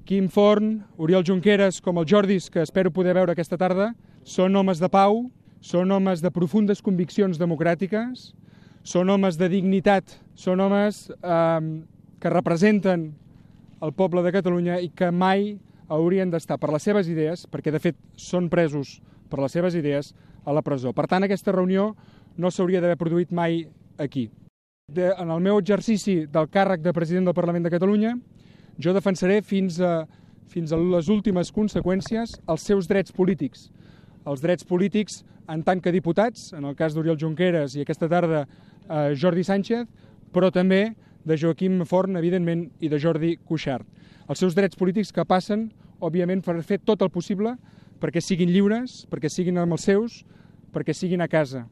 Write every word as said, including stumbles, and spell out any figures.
Quim Forn, Oriol Junqueras, com els Jordis, que espero poder veure aquesta tarda, són homes de pau, són homes de profundes conviccions democràtiques, són homes de dignitat, són homes eh, que representen el poble de Catalunya i que mai haurien d'estar per les seves idees, perquè de fet són presos per les seves idees, a la presó. Per tant, aquesta reunió no s'hauria d'haver produït mai aquí. De, en el meu exercici del càrrec de president del Parlament de Catalunya, jo defensaré fins a, fins a les últimes conseqüències els seus drets polítics. Els drets polítics en tant que diputats, en el cas d'Oriol Junqueras i aquesta tarda eh, Jordi Sánchez, però també de Joaquim Forn, evidentment, i de Jordi Cuixart. Els seus drets polítics que passen, òbviament, per fer tot el possible perquè siguin lliures, perquè siguin amb els seus, perquè siguin a casa.